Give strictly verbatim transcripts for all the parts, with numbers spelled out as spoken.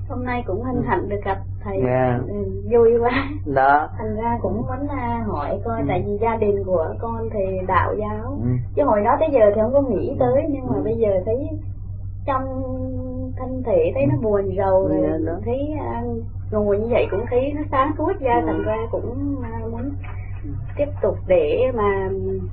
Hôm nay cũng hân hạnh được gặp thầy. Yeah. Ừ, vui quá. Đó. Thành ra cũng muốn hỏi coi, ừ. tại vì gia đình của con thì đạo giáo, ừ. chứ hồi đó tới giờ thì không có nghĩ tới, nhưng mà ừ. bây giờ thấy trong thân thể thấy nó buồn rầu rồi, yeah, thấy uh, ngồi như vậy cũng thấy nó sáng suốt ra, ừ. thành ra cũng uh, muốn tiếp tục để mà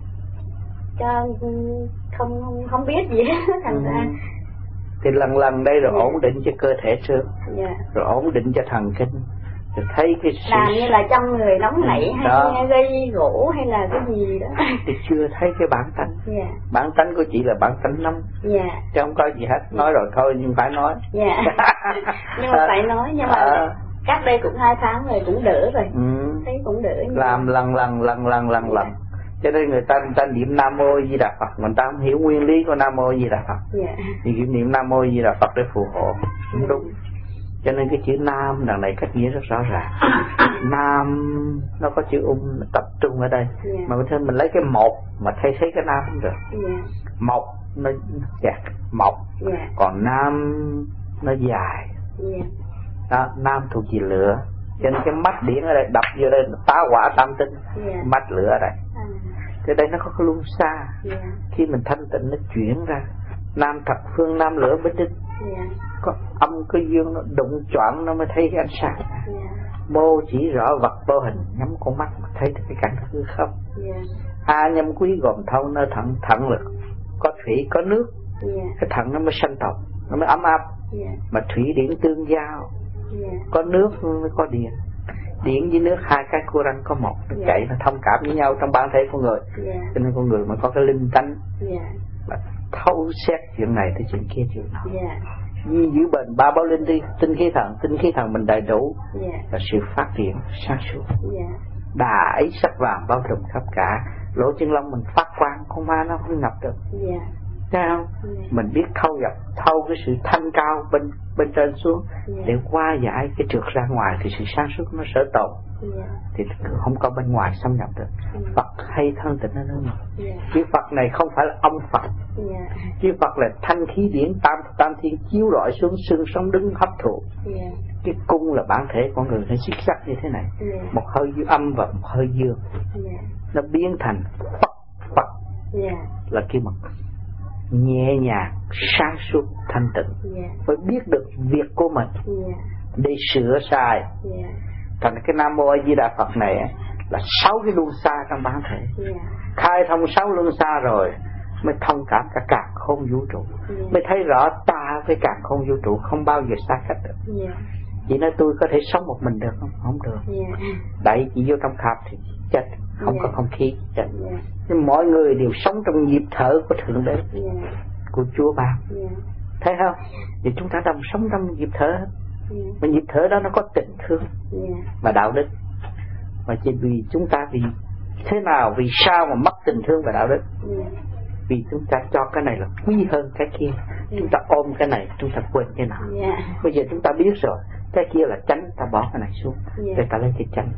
cho không không, không biết gì hết, thành ừ. ra thì lần lần đây rồi, yeah. ổn định cho cơ thể trước, yeah. rồi ổn định cho thần kinh, rồi thấy cái sự... làm như là trong người nóng nảy hay đó. Gây gỗ hay là cái gì đó thì chưa thấy cái bản tánh, yeah. bản tánh của chị là bản tánh nóng, yeah. chứ không có gì hết, nói yeah. rồi thôi nhưng phải nói, yeah. nhưng mà phải nói, nhưng mà à. cách đây cũng hai tháng rồi cũng đỡ rồi, ừ. thấy cũng đỡ, làm lần lần lần lần lần yeah. lần. Cho nên người ta người ta niệm Nam Mô Di Đà Phật, người ta không hiểu nguyên lý của Nam Mô Di Đà Phật, yeah. thì niệm Nam Mô Di Đà Phật để phù hộ, không yeah. đúng. Cho nên cái chữ Nam đằng này cách nghĩa rất rõ ràng. Nam nó có chữ ung tập trung ở đây, yeah. mà mình mình lấy cái một mà thay thế cái Nam không được. Yeah. Một nó chặt một, yeah. còn Nam nó dài, yeah. đó, Nam thuộc về lửa. Cho nên cái mắt điển ở đây đập vô đây tá hỏa tam tinh, yeah. mắt lửa ở đây. À. Thế đây nó có cái luân xa, yeah. khi mình thanh tịnh nó chuyển ra Nam thập phương Nam lửa bích đích, yeah. có âm có dương, nó đụng choạng nó mới thấy cái ánh sáng, yeah. mô chỉ rõ vật vô hình, nhắm con mắt mà thấy cái cảnh hư không, yeah. A nhâm quý gồm thâu nơi thận, thận lực có thủy có nước, yeah. cái thận nó mới sanh tồn, nó mới ấm áp, yeah. mà thủy điển tương giao, yeah. có nước mới có điện, điện với nước hai cái cô răng có một, nó yeah. chạy nó thông cảm với nhau trong bản thể con người, yeah. cho nên con người mới có cái linh tánh, yeah. mà thấu xét chuyện này tới chuyện kia chuyện nào, yeah. như giữ bền ba báo linh đi, tinh khí thần, tinh khí thần mình đầy đủ, yeah. là sự phát triển sáng suốt, yeah. đà ấy sắc vàng bao trùm khắp cả, lỗ chân lông mình phát quang, con ma nó không nhập được, yeah. thấy không? Yeah. Mình biết thâu nhập, thâu cái sự thanh cao bên bên trên xuống, yeah. để qua giải cái trượt ra ngoài thì sự sáng suốt nó sở tồn, yeah. thì không có bên ngoài xâm nhập được. Yeah. Phật hay thân tịnh nó nữa, yeah. chữ Phật này không phải là ông Phật, yeah. chữ Phật là thanh khí điển tam tam thiên chiếu rọi xuống, xương sống đứng hấp thụ, yeah. cái cung là bản thể con người nó xích sắc như thế này, yeah. một hơi dương âm và một hơi dương, yeah. nó biến thành Phật Phật, yeah. là kêu bằng nhẹ nhàng sáng suốt thanh tịnh, yeah. phải biết được việc của mình, yeah. để sửa sai, yeah. thành cái Nam Mô A Di Đà Phật này là sáu cái luân xa trong bản thể, yeah. khai thông sáu luân xa rồi mới thông cảm cả càn khôn vũ trụ, yeah. mới thấy rõ ta với càn khôn vũ trụ không bao giờ xa cách được, yeah. chị nói tôi có thể sống một mình được không? Không được, yeah. đẩy chị vô trong khạp thì chết, không, yeah. có không khí chết, yeah. nhưng mọi người đều sống trong nhịp thở của Thượng Đế, yeah. của Chúa ban, yeah. thấy không? Thì chúng ta đang sống trong nhịp thở, yeah. mà nhịp thở đó nó có tình thương, yeah. và đạo đức, mà chỉ vì chúng ta vì thế nào, vì sao mà mất tình thương và đạo đức, yeah. vì chúng ta cho cái này là quý hơn cái kia, yeah. chúng ta ôm cái này, chúng ta quên cái nào, yeah. bây giờ chúng ta biết rồi cái kia là chánh, ta bỏ cái này xuống, yeah. để ta lấy cái chánh,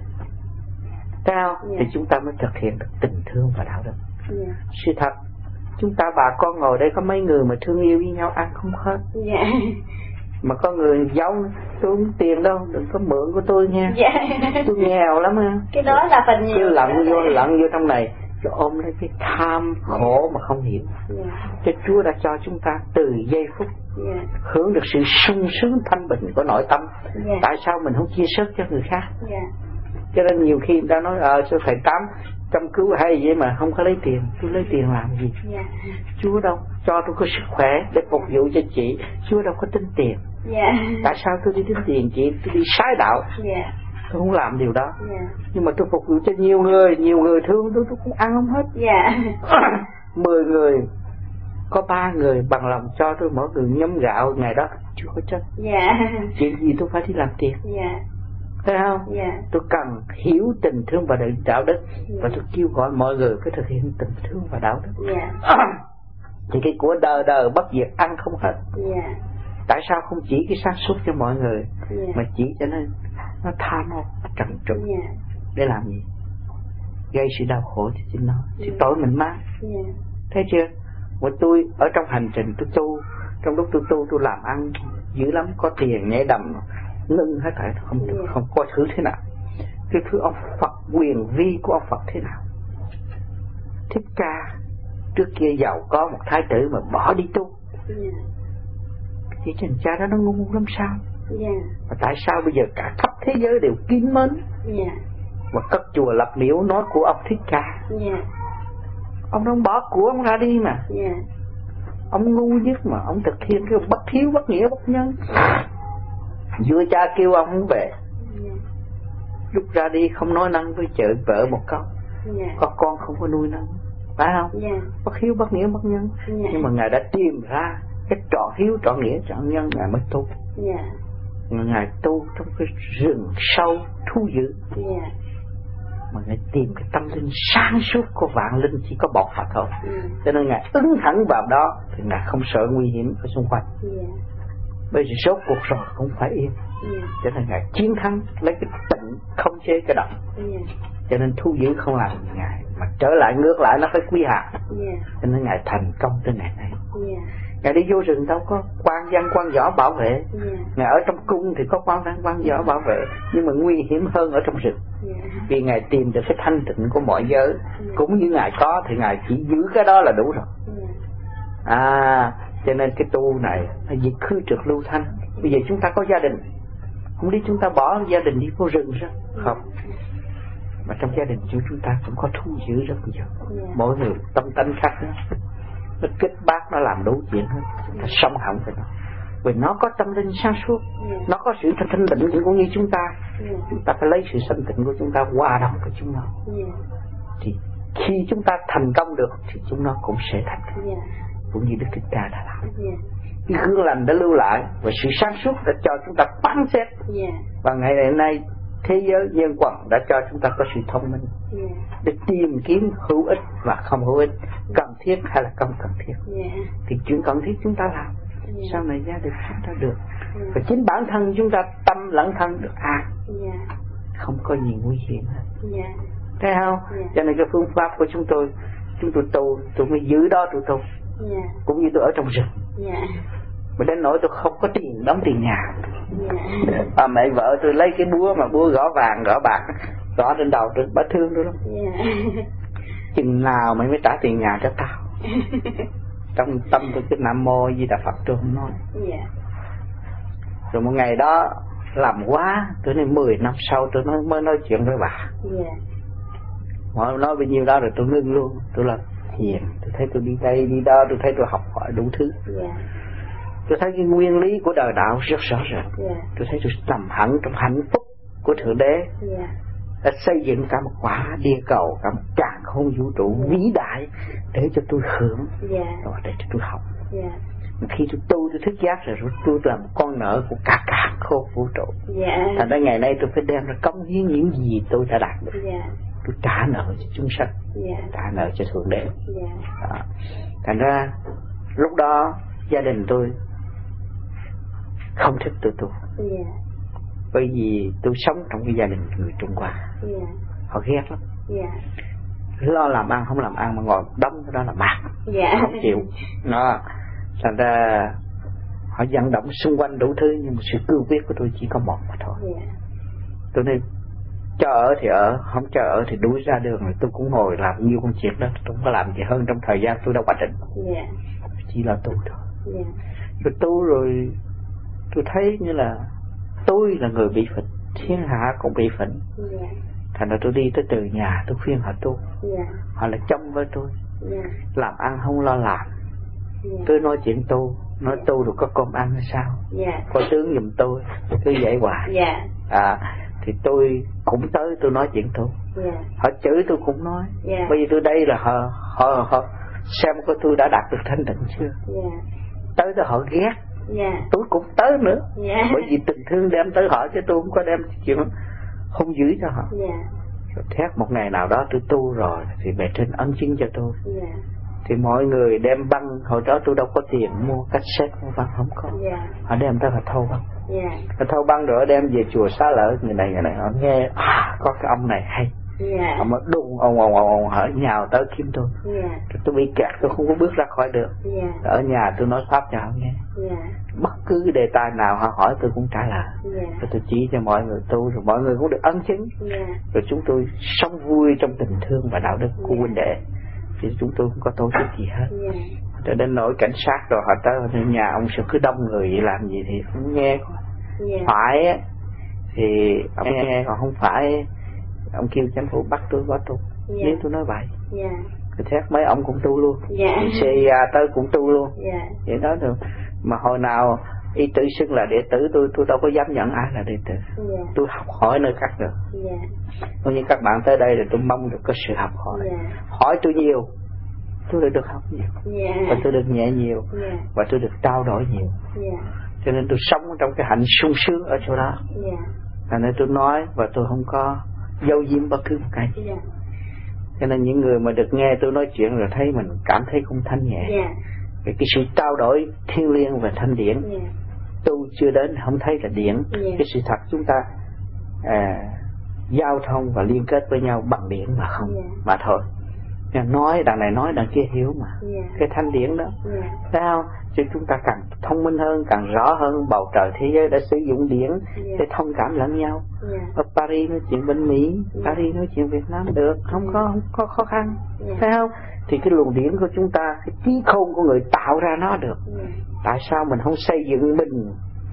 sao, yeah. thì chúng ta mới thực hiện được tình thương và đạo đức, yeah. sự thật. Chúng ta bà con ngồi đây có mấy người mà thương yêu với nhau ăn không hết, yeah. mà có người giấu tôi không tiền đâu, đừng có mượn của tôi nha, yeah. tôi nghèo lắm ha. Cái đó là phần nhiều, cứ lặn vô lặn vô trong này, rồi ôm lấy cái tham khổ mà không hiểu, yeah. cho Chúa đã cho chúng ta từ giây phút, yeah. hưởng được sự sung sướng thanh bình của nội tâm, yeah. tại sao mình không chia sớt cho người khác, yeah. cho nên nhiều khi người ta nói ờ sao thầy Tám chăm cứu hay vậy mà không có lấy tiền. Tôi lấy tiền làm gì, yeah. Chúa đâu cho tôi có sức khỏe để phục vụ cho chị, Chúa đâu có tính tiền, yeah. tại sao tôi đi tính tiền chị, tôi đi sái đạo, yeah. tôi không làm điều đó, yeah. nhưng mà tôi phục vụ cho nhiều người, nhiều người thương tôi, tôi cũng ăn không hết, yeah. mười người có ba người bằng lòng cho tôi mỗi người nhấm gạo ngày đó, chưa có chết, yeah. chuyện gì tôi phải đi làm tiền, yeah. thấy không? Yeah. Tôi cần hiểu tình thương và đạo đức, yeah. và tôi kêu gọi mọi người phải thực hiện tình thương và đạo đức, yeah. thì cái của đời đời bất diệt ăn không hết, yeah. tại sao không chỉ cái sáng suốt cho mọi người, yeah. mà chỉ cho nên nó tham nó trần trụi, yeah. để làm gì? Gây sự đau khổ cho chính nó, sự yeah. tội mình mang, yeah. thấy chưa? Mà tôi ở trong hành trình tôi tu, trong lúc tôi tu tôi làm ăn dữ lắm, có tiền nhảy đầm ngưng hết thảy, không được, không có thứ thế nào. Cái thứ ông Phật, quyền vi của ông Phật thế nào? Thích Ca trước kia giàu có một thái tử mà bỏ đi tu, thì chàng cha đó nó ngu lắm sao? Mà tại sao bây giờ cả khắp thế giới đều kính mến và cất chùa lập miếu nói của ông Thích Ca? Ông không bỏ của ông ra đi mà. Ông ngu nhất mà ông thực hiện cái bất hiếu, bất nghĩa, bất nhân. Vua cha kêu ông không về, lúc ra đi không nói năng với chợ vợ một câu, có con không có nuôi nấng, phải không? Bất hiếu, bất nghĩa, bất nhân. Nhưng mà Ngài đã tìm ra cái trọn hiếu, trọn nghĩa, trọn nhân, Ngài mới tu. Ngài tu trong cái rừng sâu thú dữ, mà Ngài tìm cái tâm linh sáng suốt của vạn linh chỉ có một Phật thôi. Cho nên Ngài ứng thẳng vào đó thì Ngài không sợ nguy hiểm ở xung quanh. Bây giờ rốt cuộc rồi cũng phải yên. Cho nên Ngài chiến thắng, lấy cái tịnh không chế cái động. Cho nên thu giữ không làm gì Ngài, mà trở lại ngược lại nó phải quy hạ. Cho nên Ngài thành công tới ngày nay. Ngài đi vô rừng đâu có quan văn quan võ bảo vệ. Ngài ở trong cung thì có quan văn quan võ bảo vệ, nhưng mà nguy hiểm hơn ở trong rừng. Vì Ngài tìm được cái thanh tịnh của mọi giới. Cũng như Ngài có thì Ngài chỉ giữ cái đó là đủ rồi. À, cho nên cái tu này là việc khư trượt lưu thanh. Bây giờ chúng ta có gia đình, không đi chúng ta bỏ gia đình đi vô rừng ra, không. Mà trong gia đình chúng chúng ta cũng có thu giữ rất nhiều. Mỗi người tâm tánh khác đó, nó kết bác, nó làm đủ chuyện hết. Chúng ta sống hỏng với nó, vì nó có tâm linh sáng suốt, nó có sự thanh tịnh cũng như chúng ta. Chúng ta phải lấy sự thanh tịnh của chúng ta hòa đồng với chúng nó, thì khi chúng ta thành công được thì chúng nó cũng sẽ thành công, cũng như Đức Thích Ca đã làm. Cái gương lành đã lưu lại và sự sáng suốt đã cho chúng ta phán xét. Và ngày nay thế giới nhân quần đã cho chúng ta có sự thông minh để tìm kiếm hữu ích và không hữu ích, cần thiết hay là không cần thiết. Thì chuyện cần thiết chúng ta làm, sau này gia đình chúng ta được, và chính bản thân chúng ta tâm lẫn thân được an, không có gì nguy hiểm hết. Thấy không? Cho nên cái phương pháp của chúng tôi, chúng tôi tu, tôi mới giữ đó tôi tu. Cũng như tôi ở trong rừng, mà đến nỗi tôi không có tiền đóng tiền nhà. À, mẹ vợ tôi lấy cái búa mà búa gõ vàng gõ bạc gõ trên đầu tôi, bà thương tôi lắm. Chừng nào mày mới trả tiền nhà cho tao? Trong tâm tôi cái Nam Mô Di Đà Phật tôi không nói. Rồi một ngày đó làm quá, tôi nói mười năm sau tôi nói, mới nói chuyện với bà. Họ nói bao nhiêu đó rồi tôi ngưng luôn. Tôi là hiền, tôi thấy tôi đi đây đi đó, tôi thấy tôi học hỏi đủ thứ. Tôi thấy cái nguyên lý của đời đạo rất rõ ràng. Tôi thấy tôi nằm hẳn trong hạnh phúc của Thượng Đế, đã xây dựng cả một quả địa cầu, cả một càn khôn vũ trụ vĩ đại để cho tôi hưởng, rồi để cho tôi học. Khi tôi tu tôi thức giác rồi, tôi làm con nợ của cả càn khôn vũ trụ. Thành ra ngày nay tôi phải đem ra cống hiến những gì tôi đã đạt được. Tôi trả nợ cho chúng sanh, trả nợ cho Thượng Đế. Đó. Thành ra lúc đó gia đình tôi không thích tôi tu, bởi vì tôi sống trong cái gia đình người Trung Hoa, họ ghét lắm. Lo làm ăn không làm ăn mà ngồi đóng cái đó là mát, không chịu. Nó thành ra họ vận động xung quanh đủ thứ, nhưng mà sự cương quyết của tôi chỉ có một mà thôi. Tôi nên cho ở thì ở, không cho ở thì đuổi ra đường, rồi tôi cũng ngồi làm nhiều công chuyện đó, tôi không có làm gì hơn trong thời gian tôi đâu quá trình. Chỉ là tu thôi. Rồi tu rồi tôi thấy như là tôi là người bị phỉnh, thiên hạ cũng bị phỉnh. Thành ra tôi đi tới từ nhà tôi khuyên họ tu. Họ là chống với tôi, làm ăn không lo làm. Tôi nói chuyện tu, nói tu rồi có cơm ăn hay sao, có tướng giùm tôi, cứ vậy hoài. À, thì tôi cũng tới tôi nói chuyện tu. Họ chửi tôi cũng nói. Bởi vì tôi đây là họ, họ, họ xem có tôi đã đạt được thanh tịnh chưa. Tới tới họ ghét, tôi cũng tới nữa. Bởi vì tình thương đem tới họ, chứ tôi không có đem chuyện hung dữ cho họ. Rồi thét một ngày nào đó tôi tu rồi thì bề trên ấn chứng cho tôi. Thì mọi người đem băng, hồi đó tôi đâu có tiền mua cassette mua băng, không có. Họ đem tới họ thâu băng. Họ thâu băng rồi đem về chùa Xá Lợi, người này người này họ nghe à, có cái ông này hay. Họ mới đùng ồn ồn ồn họ nhào tới kiếm tôi. Tôi bị kẹt, tôi không có bước ra khỏi được. Ở nhà tôi nói pháp cho họ nghe. bất cứ đề tài nào họ hỏi tôi cũng trả lời. Yeah. Rồi tôi chỉ cho mọi người tu, rồi mọi người cũng được ấn chứng. Yeah. Rồi chúng tôi sống vui trong tình thương và đạo đức của Yeah. huynh đệ. Thì chúng tôi không có tổ chức gì hết. Yeah. Cho đến nỗi cảnh sát rồi họ tới nhà ông sẽ cứ đông người vậy làm gì thì không nghe. Yeah. Phải á thì ông nghe, còn không phải ông kêu chính phủ bắt tôi có tu. Yeah. Nếu tôi nói vậy. Yeah. Thì xét mấy ông cũng tu luôn. Yeah. xê i a tới cũng tu luôn. Yeah. Vậy đó rồi. Mà hồi nào y tử xưng là đệ tử tôi, tôi đâu có dám nhận ai là đệ tử. Yeah. Tôi học hỏi nơi các được. Yeah. Như các bạn tới đây thì tôi mong được có sự học hỏi. Yeah. Hỏi tôi nhiều, tôi được được học nhiều. Yeah. Và tôi được nhẹ nhiều. Yeah. Và tôi được trao đổi nhiều. Yeah. Cho nên tôi sống trong cái hạnh sung sướng ở chỗ đó. Yeah. Cho nên tôi nói và tôi không có giấu giếm bất cứ một cái. Yeah. Cho nên những người mà được nghe tôi nói chuyện rồi thấy mình cảm thấy cũng thanh nhẹ. Yeah. Cái, cái sự trao đổi thiêng liêng và thanh điển. Yeah. Tu chưa đến không thấy là điển. Yeah. Cái sự thật chúng ta à, giao thông và liên kết với nhau bằng điển mà không. Yeah. Mà thôi. Nói đằng này nói đằng kia hiểu mà. Yeah. Cái thanh điển đó. Yeah. Thấy không? Chứ chúng ta càng thông minh hơn, càng rõ hơn bầu trời thế giới đã sử dụng điển. Yeah. Để thông cảm lẫn nhau. Yeah. Ở Paris nói chuyện bên Mỹ, yeah. Paris nói chuyện Việt Nam được, không có không có khó khăn. Yeah. Thấy không? Thì cái luồng điển của chúng ta, cái trí khôn của người tạo ra nó được. Yeah. Tại sao mình không xây dựng mình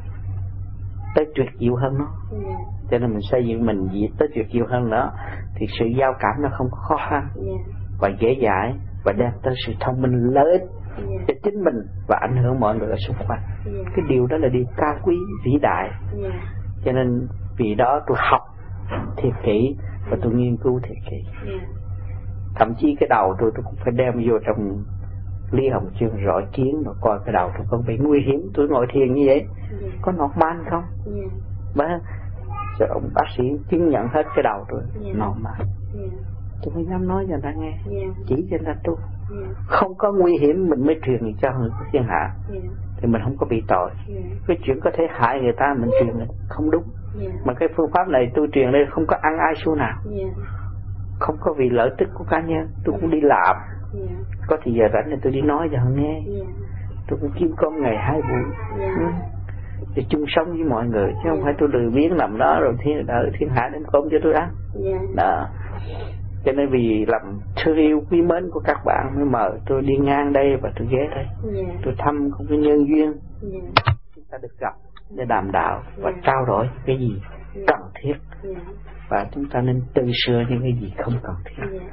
tới tuyệt diệu hơn nó? Yeah. Cho nên mình xây dựng mình tới tuyệt diệu hơn nữa thì sự giao cảm nó không có khó khăn. Yeah. Và dễ dãi và đem tới sự thông minh lợi ích. Yeah. Cho chính mình và ảnh hưởng mọi người ở xung quanh. Yeah. Cái điều đó là điều cao quý vĩ đại. Yeah. Cho nên vì đó tôi học thiệt kỹ và tôi nghiên cứu thiệt kỹ. Yeah. Thậm chí cái đầu tôi tôi cũng phải đem vô trong Lý Hồng Chương rọi kiến và coi cái đầu tôi có bị nguy hiểm. Tôi ngồi thiền như vậy. Yeah. Có normal không? Yeah. Mà rồi ông bác sĩ chứng nhận hết cái đầu tôi. Yeah. Normal. Yeah. Tôi mới dám nói cho người ta nghe. Yeah. Chỉ cho người ta tu. Yeah. Không có nguy hiểm mình mới truyền cho người thiên hạ. Yeah. Thì mình không có bị tội. Yeah. Cái chuyện có thể hại người ta mình truyền này không đúng. Yeah. Mà cái phương pháp này tôi truyền đây không có ăn ai xu nào. Yeah. Không có vì lợi tức của cá nhân. Tôi cũng đi làm. Yeah. Có thì giờ rảnh thì tôi đi nói cho họ nghe. Yeah. Tôi cũng kiếm cơm ngày hai buổi. Yeah. Ừ. Để chung sống với mọi người. Chứ yeah. không phải tôi lười biếng nằm đó rồi thiên, đợi thiên hạ đem cơm cho tôi ăn. Yeah. Đó. Cho nên vì làm thương yêu quý mến của các bạn mới mời tôi đi ngang đây và tôi ghé đây. Yeah. Tôi thăm không có nhân duyên. Yeah. Chúng ta được gặp để đàm đạo và yeah. trao đổi cái gì yeah. cần thiết. Yeah. Và chúng ta nên tự sửa những cái gì không cần thiết. Yeah.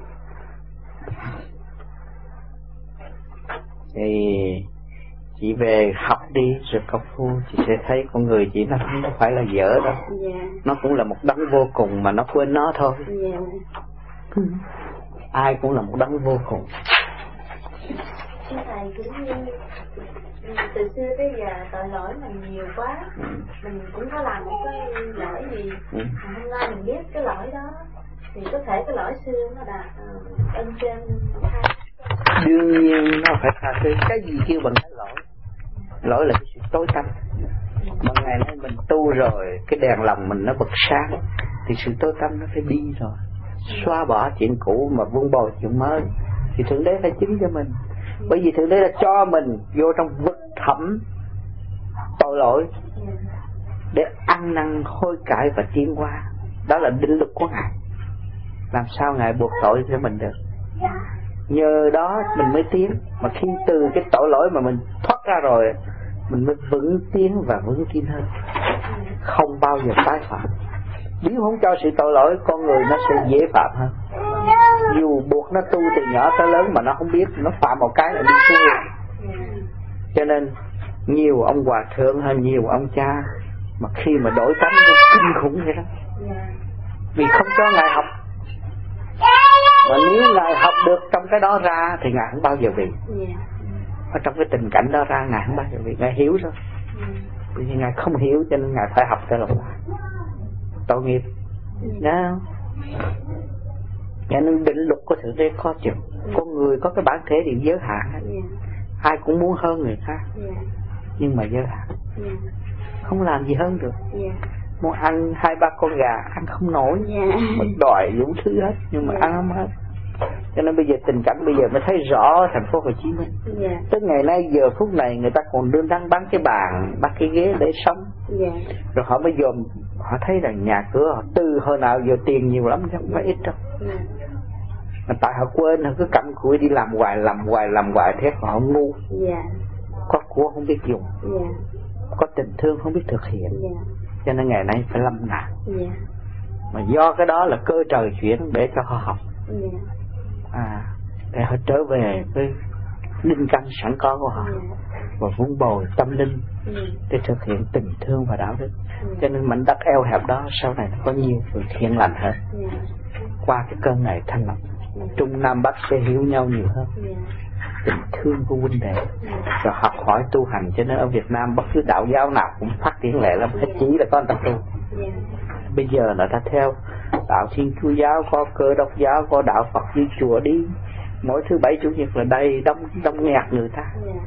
Thì chị về học đi rồi công phu chị sẽ thấy con người chị nó không phải là dở đâu. Yeah. Nó cũng là một đấng vô cùng mà nó quên nó thôi. Yeah. Ai cũng là một đấng vô cùng. Thưa Thầy, cũng như từ xưa tới giờ tội lỗi mình nhiều quá. Ừ. Mình cũng có làm một cái lỗi gì. Ừ. Mà hôm nay mình biết cái lỗi đó thì có thể cái lỗi xưa nó đạt ân trên tha. Đương nhiên nó phải tha thứ. Cái gì kêu bằng cái lỗi? Lỗi là cái sự tối tăm. Mà ngày nay mình tu rồi, cái đèn lòng mình nó bật sáng thì sự tối tăm nó phải đi rồi. Xóa bỏ chuyện cũ mà vun bồi chuyện mới thì Thượng Đế phải chứng cho mình. Bởi vì Thượng Đế đã cho mình vô trong vực thẳm tội lỗi để ăn năn hối cải và tiến qua. Đó là định luật của Ngài. Làm sao Ngài buộc tội cho mình được? Nhờ đó mình mới tiến. Mà khi từ cái tội lỗi mà mình thoát ra rồi, mình mới vững tiến và vững tin hơn, không bao giờ tái phạm. Nếu không cho sự tội lỗi, con người nó sẽ dễ phạm hơn. Dù buộc nó tu từ nhỏ tới lớn mà nó không biết, nó phạm một cái là đi xuống luôn. Cho nên nhiều ông hòa thượng hay nhiều ông cha mà khi mà đổi tánh nó kinh khủng vậy đó. Vì không cho Ngài học. Mà nếu Ngài học được trong cái đó ra thì Ngài không bao giờ bị. Ở trong cái tình cảnh đó ra Ngài không bao giờ bị. Ngài hiểu rồi. Vì Ngài không hiểu cho nên Ngài phải học trở lại. Tội nghiệp. Đó. Cho nên định luật của Thượng Đế khó chịu. Con người có cái bản thể thì giới hạn. Ai cũng muốn hơn người khác. Nhưng mà giới hạn. Không làm gì hơn được. Muốn ăn hai ba con gà ăn không nổi. Mình đòi đủ thứ hết nhưng mà ăn không hết. Cho nên bây giờ tình cảnh bây giờ mới thấy rõ ở thành phố Hồ Chí Minh. Yeah. Tới ngày nay giờ phút này người ta còn đương đang bán cái bàn, bán cái ghế để sống. Yeah. Rồi họ mới dòm, họ thấy rằng nhà cửa họ tư hồi nào giờ tiền nhiều lắm chứ không phải ít đâu. Yeah. Mà tại họ quên, họ cứ cặm cụi đi làm hoài, làm hoài, làm hoài thế họ ngu. Yeah. Có của không biết dùng. Yeah. Có tình thương không biết thực hiện. Yeah. Cho nên ngày nay phải lâm nạn. Yeah. Mà do cái đó là cơ trời chuyển để cho họ học. Yeah. À, để họ trở về với linh căn sẵn có của họ. Yeah. Và vun bồi tâm linh. Yeah. Để thực hiện tình thương và đạo đức. Yeah. Cho nên mảnh đất eo hẹp đó sau này nó có nhiều sự thiện lành hơn. Yeah. Qua cái cơn này thanh lọc, yeah. Trung Nam Bắc sẽ hiểu nhau nhiều hơn. Yeah. Tình thương của huynh đệ. Yeah. Rồi học hỏi tu hành. Cho nên ở Việt Nam bất cứ đạo giáo nào cũng phát triển lệ lắm. Yeah. Chỉ là con tập tu. Yeah. Bây giờ là ta theo đạo Thiên Chúa giáo, có Cơ Đốc giáo, có đạo Phật như chùa đi mỗi thứ bảy chủ nhật là đầy đông đông nghẹt người ta. Yeah.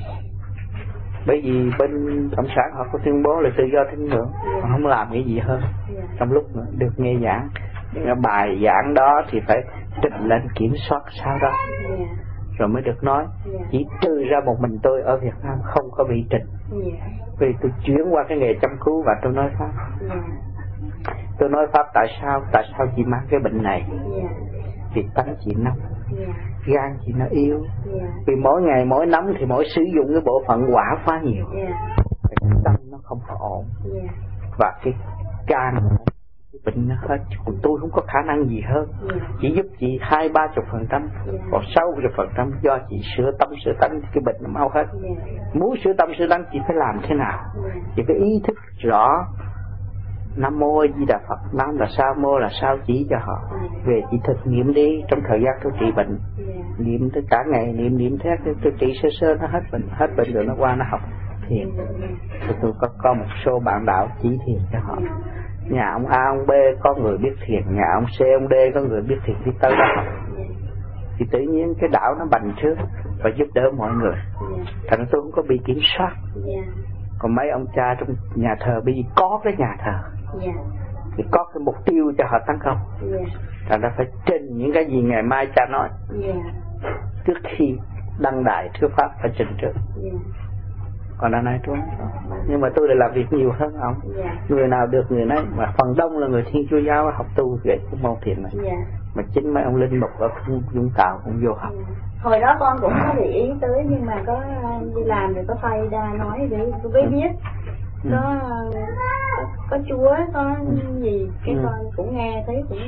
Bởi vì bên cộng sản họ có tuyên bố là tự do tín ngưỡng, yeah. Họ không làm cái gì hơn. Yeah. Trong lúc được nghe giảng, những bài giảng đó thì phải trình lên kiểm soát sau đó. Yeah. Rồi mới được nói. Yeah. Chỉ trừ ra một mình tôi ở Việt Nam không có bị trình. Yeah. Vì tôi chuyển qua cái nghề chăm cứu và tôi nói pháp. Yeah. Tôi nói pháp tại sao? Tại sao chị mang cái bệnh này? Yeah. Vì tánh chị nóng. Yeah. Gan chị nó yếu. Yeah. Vì mỗi ngày mỗi nóng thì mỗi sử dụng cái bộ phận hỏa quá nhiều. Yeah. Cái tâm nó không có ổn. Yeah. Và cái gan cái bệnh nó hết. Còn tôi không có khả năng gì hơn. Yeah. Chỉ giúp chị hai ba chục phần trăm, còn sáu chục phần trăm do chị sửa tâm sửa tánh cái bệnh nó mau hết. Yeah. Muốn sửa tâm sửa tánh chị phải làm thế nào? Yeah. Chị phải ý thức rõ. Nam Mô A Di Đà Phật, Nam là sao, Mô là sao, chỉ cho họ. Về chỉ thực nghiệm đi trong thời gian tôi trị bệnh. Niệm tới cả ngày, niệm niệm thế tôi trị sơ sơ nó hết bệnh, hết bệnh rồi nó qua nó học thiền. Rồi tôi có, có một số bạn đạo chỉ thiền cho họ. Nhà ông A, ông B có người biết thiền, nhà ông C, ông D có người biết thiền đi tới đó học. Thì tự nhiên cái đạo nó bành trướng và giúp đỡ mọi người. Thành ra tôi không có bị kiểm soát. Còn mấy ông cha trong nhà thờ bây giờ có cái nhà thờ. Yeah. Thì có cái mục tiêu cho họ tấn công. Yeah. Thành ra phải trình những cái gì ngày mai cha nói. Yeah. Trước khi đăng đài thuyết pháp phải trình trước. Yeah. Còn đằng này tôi nhưng mà tôi lại làm việc nhiều hơn ông. Yeah. Người nào được người nấy, mà phần đông là người Thiên Chúa giáo học tu về cái môn thiền này. Yeah. Mà chính mấy ông linh mục ở Vũng Tàu cũng vô học. Yeah. Hồi đó con cũng có để ý tới, nhưng mà có đi làm rồi có tay ra nói để tôi mới biết. Ừ. Có có Chúa, có gì cái ừ. Con cũng nghe thấy cũng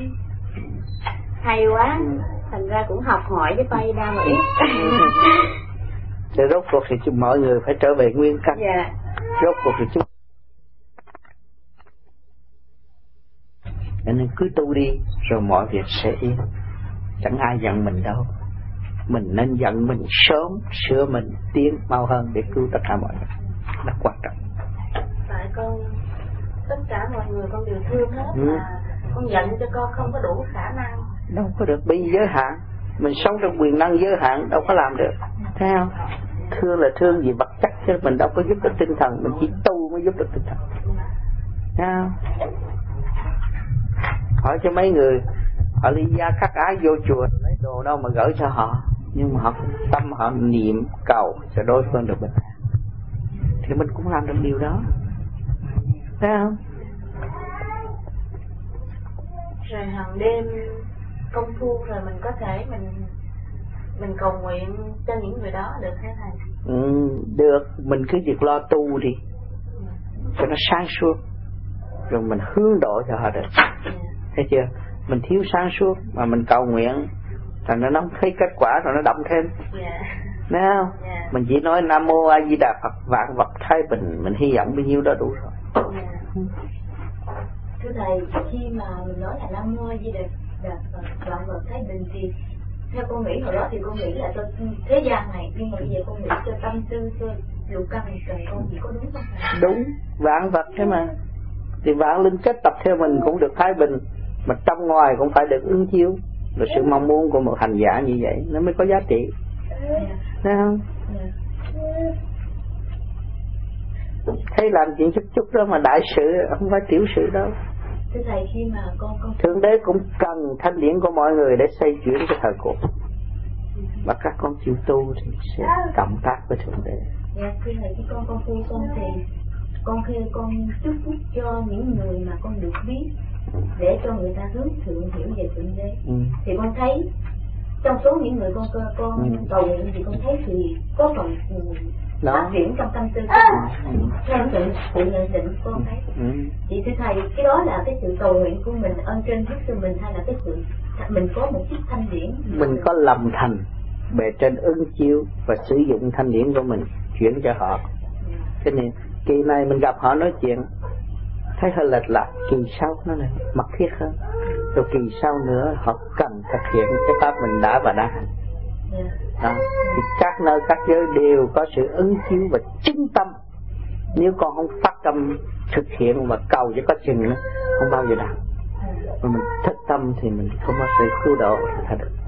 hay quá. Ừ. Thành ra cũng học hỏi với tay ra mà ít. Để rốt cuộc thì chúng mọi người phải trở về nguyên căn. Dạ. Rốt cuộc thì chúng nên cứ tu đi rồi mọi việc sẽ yên. Chẳng ai giận mình đâu. Mình nên giận mình sớm, sửa mình tiến mau hơn để cứu tất cả mọi người. Rất quan trọng. Tại con tất cả mọi người con đều thương hết. Ừ. Mà con giận cho con không có đủ khả năng. Đâu có được, bị giới hạn. Mình sống trong quyền năng giới hạn đâu có làm được. Thấy không? Thương là thương gì vật chất chứ mình đâu có giúp được tinh thần. Mình chỉ tu mới giúp được tinh thần. Thấy không? Hỏi cho mấy người họ ly gia khắc ái vô chùa lấy đồ đâu mà gửi cho họ, nhưng mà họ tâm họ niệm cầu cho đối phương được bình an, thì mình cũng làm được điều đó. Thấy không? Rồi hàng đêm công phu rồi mình có thể mình mình cầu nguyện cho những người đó được hả thầy? Ừ, được. Mình cứ việc lo tu đi cho nó sáng suốt, rồi mình hướng độ cho họ được. Yeah. Thấy chưa? Mình thiếu sáng suốt mà mình cầu nguyện thành nó không thấy kết quả rồi nó động thêm. Yeah. Thấy không? Yeah. Mình chỉ nói Nam Mô A Di Đà Phật vạn vật thái bình, mình hy vọng bao nhiêu đó đủ rồi. Yeah. Thưa thầy, khi mà mình nói là Nam Mô A Di Đà Phật vạn vật thái bình thì theo con nghĩ hồi đó thì con nghĩ là cho thế gian này, nhưng mà bây giờ con nghĩ cho tâm tư, cho lục căn mình cần con chỉ có đúng không thầy? Đúng, vạn vật thế mà. Thì vạn linh kết tập theo mình cũng được thái bình, mà trong ngoài cũng phải được ứng chiếu. Là sự mong muốn của một hành giả như vậy nó mới có giá trị. Thấy không? Thấy làm chuyện chút chút đó mà đại sự, không phải tiểu sự đâu. thưa thầy, khi mà con con Thượng Đế cũng cần thanh điển của mọi người để xây chuyển cái thời cuộc, và các con chịu tu thì sẽ cộng tác với Thượng Đế. Dạ, thưa thầy, khi con con tu con thì con khi con chúc phúc cho những người mà con được biết để cho người ta hướng thượng hiểu về Thượng Đế. Ừ. Thì con thấy trong số những người con con ừ. cầu nguyện thì con thấy thì có phần phát triển trong tâm tư của mình, theo sự sự nhận định của con thấy. Ừ. Thì thưa thầy, cái đó là cái sự cầu nguyện của mình ơn trên giúp cho mình, hay là cái sự mình có một chút thanh điển, mình có lòng thành bề trên ứng chiếu và sử dụng thanh điển của mình chuyển cho họ. Cho nên kỳ này mình gặp họ nói chuyện thấy hơi lệch lạc, kỳ sau nó này mật thiết hơn, rồi kỳ sau nữa họ cần thực hiện cái pháp mình đã và đang hành. Đó. Thì các nơi các giới đều có sự ứng chiếu và chứng tâm. Nếu con không phát tâm thực hiện mà cầu cho có chừng nữa, không bao giờ đạt. Mà mình thức tâm thì mình không có sự cứu độ thật được.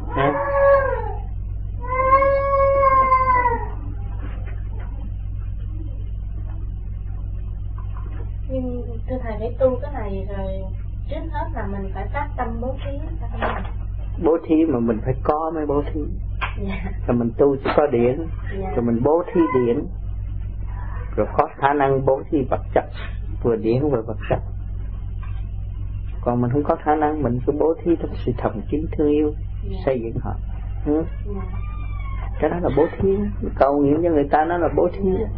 Nhưng thưa thầy, để tu cái này rồi trước hết là mình phải phát tâm bố thí. Bố thí mà mình phải có mới bố thí. Yeah. Rồi mình tu chỉ có điển, yeah. Rồi mình bố thí điển, rồi có khả năng bố thí vật chất, vừa điển vừa vật chất. Còn mình không có khả năng, mình cứ bố thí trong sự thầm kín thương yêu, yeah. Xây dựng họ. Ừ. Yeah. Cái đó là bố thí, cầu nguyện cho người ta nó là bố thí. Yeah.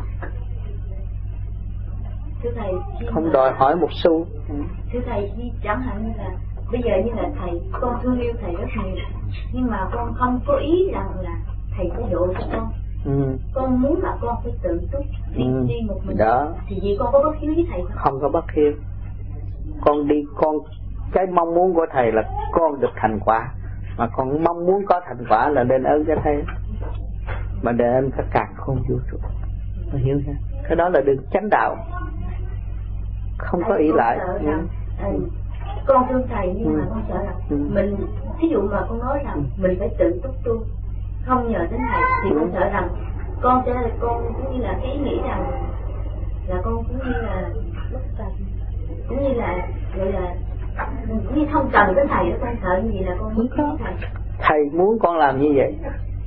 Thưa thầy, không mà... đòi hỏi một xu. Ừ. Thưa thầy, chẳng hạn như là bây giờ như là thầy, con thương yêu thầy rất nhiều, nhưng mà con không có ý rằng là thầy sẽ độ cho con. Ừ. Con muốn là con phải tự túc đi, ừ. đi một mình. Đó. Thì vì con có bất hiếu với thầy không? Không có bất hiếu. Con đi, con cái mong muốn của thầy là con được thành quả, mà con mong muốn có thành quả là đền ơn cho thầy, mà đền ơn các càng không vũ trụ. Con hiểu chưa? Cái đó là đường chánh đạo, không có ý lại. Ừ. Ừ. Con thương thầy, nhưng ừ. mà con sợ là ừ. mình, ví dụ mà con nói rằng ừ. mình phải tự túc tu, không nhờ đến thầy, thì ừ. con sợ rằng con sẽ là con cũng như là cái ý nghĩ rằng là con cũng như là bất cần, cũng như là gọi là cũng như không cần đến thầy đó. Con sợ như vậy là con muốn có thầy. Thầy muốn con làm như vậy,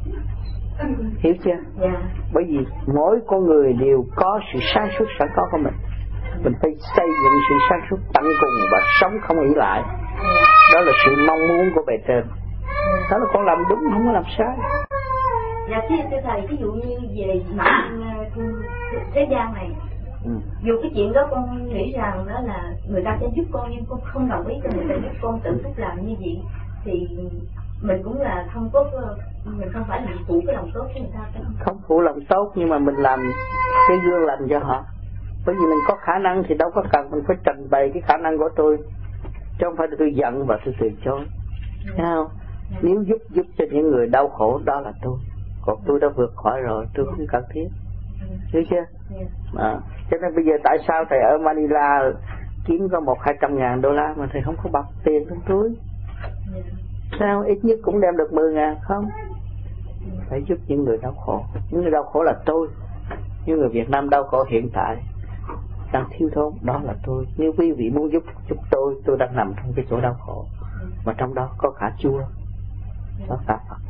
hiểu chưa? Dạ. Bởi vì mỗi con người đều có sự sáng suốt sẵn có của mình. Mình phải xây dựng sự sáng suốt tận cùng và sống không ỷ lại. Đó là sự mong muốn của bề trên. Đó là con làm đúng, không có làm sai. Dạ thưa thầy, ví dụ như về mạng thế gian này, ừ. dù cái chuyện đó con nghĩ rằng đó là người ta sẽ giúp con, nhưng con không đồng ý cho người ta giúp con tự túc làm như vậy, thì mình cũng là không có, mình không phải là phụ cái lòng tốt của người ta. Không, không phụ lòng tốt, nhưng mà mình làm cái gương lành cho họ. Bởi vì mình có khả năng thì đâu có cần mình phải trình bày cái khả năng của tôi, chứ không phải tôi giận và tôi từ chối. Thấy yeah. không? Yeah. Nếu giúp giúp cho những người đau khổ, đó là tôi. Còn tôi đã vượt khỏi rồi, tôi không cần thiết. Hiểu chưa? Yeah. À, cho nên bây giờ tại sao thầy ở Manila kiếm có một hai trăm ngàn đô la mà thầy không có bọc tiền trong túi? Yeah. Sao? Ít nhất cũng đem được mười ngàn không? Yeah. Phải giúp những người đau khổ. Những người đau khổ là tôi. Những người Việt Nam đau khổ hiện tại đang thiếu thốn, đó là tôi. Nếu quý vị muốn giúp giúp tôi, tôi đang nằm trong cái chỗ đau khổ, mà trong đó có cả Chúa, có cả Phật.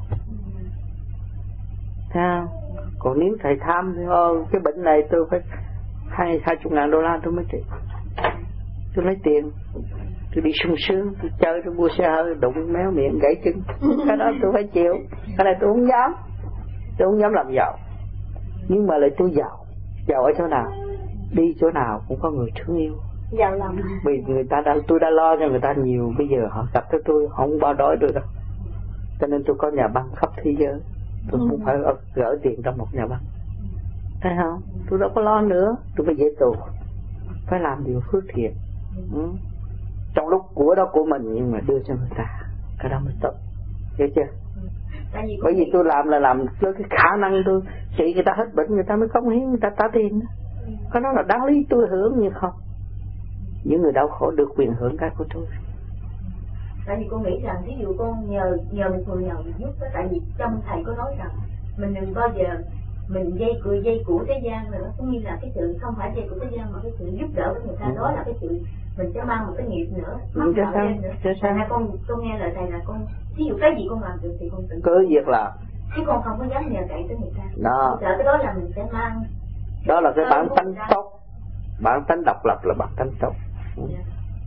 Sao? Còn nếu thầy tham thì ô, cái bệnh này tôi phải hai hai chục ngàn đô la tôi mới trị. Tôi lấy tiền, tôi đi sung sướng, tôi chơi, tôi mua xe hơi, đụng méo miệng gãy chân. Cái đó tôi phải chịu. Cái này tôi không dám, tôi không dám làm giàu. Nhưng mà lại tôi giàu. Giàu ở chỗ nào? Đi chỗ nào cũng có người thương yêu. Giàu lòng. Vì người ta đã, tôi đã lo cho người ta nhiều, bây giờ họ gặp tới tôi không bao đói được đâu. Cho nên tôi có nhà băng khắp thế giới. Tôi ừ. không phải gỡ tiền trong một nhà băng. Thấy không? Tôi đâu có lo nữa. Tôi phải dễ tù, phải làm điều phước thiện. Ừ. Trong lúc của đó của mình, nhưng mà đưa cho người ta, cái đó mới tốt. Hiểu chưa? Vì Bởi vì tôi làm là làm với cái khả năng tôi trị người ta hết bệnh, người ta mới cống hiến, người ta trả tiền. Cái đó là đáng lý tôi hưởng, nhưng không. Những người đau khổ được quyền hưởng cái của tôi. Tại vì con nghĩ rằng ví dụ con nhờ nhờ một người nào giúp đó, tại vì trong thầy có nói rằng mình đừng bao giờ mình dây cười dây của thế gian rồi, cũng như là cái sự không phải dây của thế gian mà cái sự giúp đỡ với người ta, ừ. đó là cái sự mình sẽ mang một cái nghiệp nữa, mắc nợ lên nữa. Thành ra con con nghe lời thầy là con, ví dụ cái gì con làm được thì con tự cứ việc làm, chứ con không có dám nhờ cậy tới người ta. Đó. Sợ cái đó là mình sẽ mang. Đó là cái bản tánh tốt, bản tánh độc lập là bản tánh tốt. Yeah.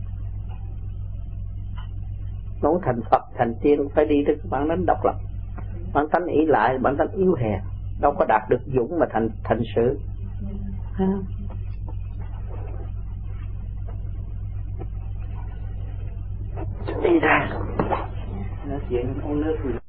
Muốn thành Phật thành tiên phải đi tới bản tánh độc lập, bản tánh ỷ lại, bản tánh yếu hèn, đâu có đạt được dũng mà thành thành sự. Ha. Đi ra nói chuyện uống nước.